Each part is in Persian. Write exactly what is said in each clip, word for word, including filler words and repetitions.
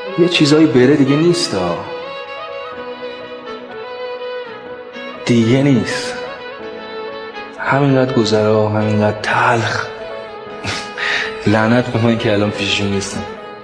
یه چیزایی بره دیگه نیست ها، دیگه نیست. همینقدر گذره و همینقدر تلخ. لعنت به من که الان پیششون نیستم.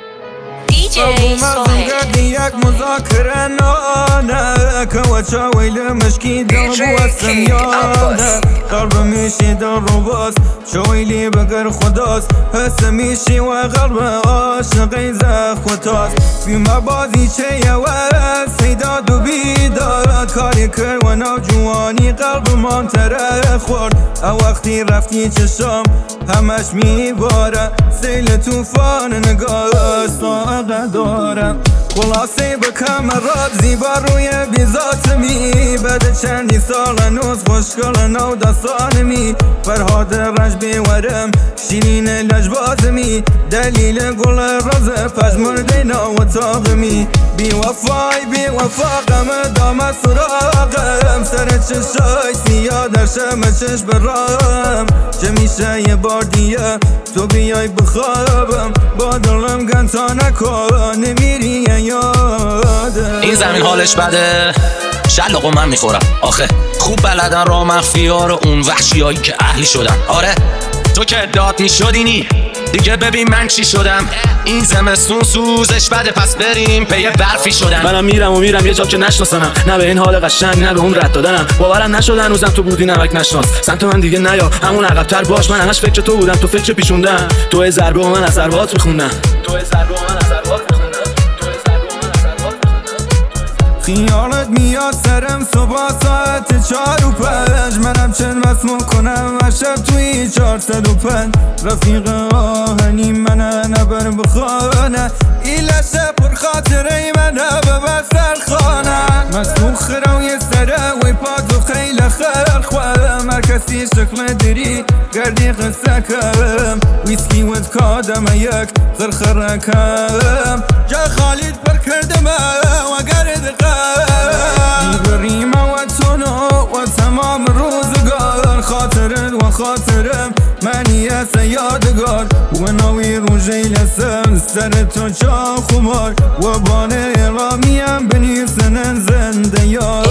یک مذاکره نانه که وچه ویل مشکی دم بوستم یانه قلب میشی در رو باز چویلی بگر خداست حس میشی و قلب عاشقی زخوتاست بیما بازی چه یوه سیداد و بیدارت کاری کرد و نوجوانی قلب من تره خورد وقتی رفتی چشم همش میباره سیل توفان نگاه ساقه دارم خلاصه بکم راب زیبا روی بیزاتمی بعد چندی سال نوز خوشگل نو دستانمی فرهاد رنج بیورم شیرین لجبازمی دلیل گل رز پشمرده نو تاغمی بی وفای بی وفا غم دام سراغم سر چشای سیاه در شم چش برام چه میشه یه بار دیگه تو بیای بخوابم با دلم گن تا نکن نمیری یاده. این زمین حالش بده شلقو من میخورم آخه خوب بلدن را مخفی ها رو اون وحشی هایی که اهلی شدن. آره تو که داد میشدینی دیگه ببین من چی شدم. این زمستون سوزش بده پس بریم پی برفی شدن. منم میرم و میرم یه جا که نشناسنم نه به این حال قشنگ نه به اون رد دادنم باورم نشد هنوزم تو بودی نمک نشناس سمت من دیگه نیا همون عقب‌تر باش من همش فکر تو بودم تو فکر پیشوندم تو ضربه و من از ضربات میخوندم تو ضربه و من از ضربات میخوندم خیالت میاد سرم صبح ساعت چار و پنج منم چند بس میکنم و شب توی چهارصد و پنج رفیق آهنی منه نبر بخانه این لشه پر خاطره منه ببر سرخانه مسبوخ روی سره وی پاتو خیلی خیر خواه مرکزی شکل دری گردی قصه کم ویسکی ود کادم یک خرخره کم جا خالید پر کردم و گرد قم دیگریم و تونو و تمام روزگار خاطرت و خاطرم منی از یادگار و نوی روژه لسم سر تو چا خمار و بانه رامیم بنیسنن زنده یار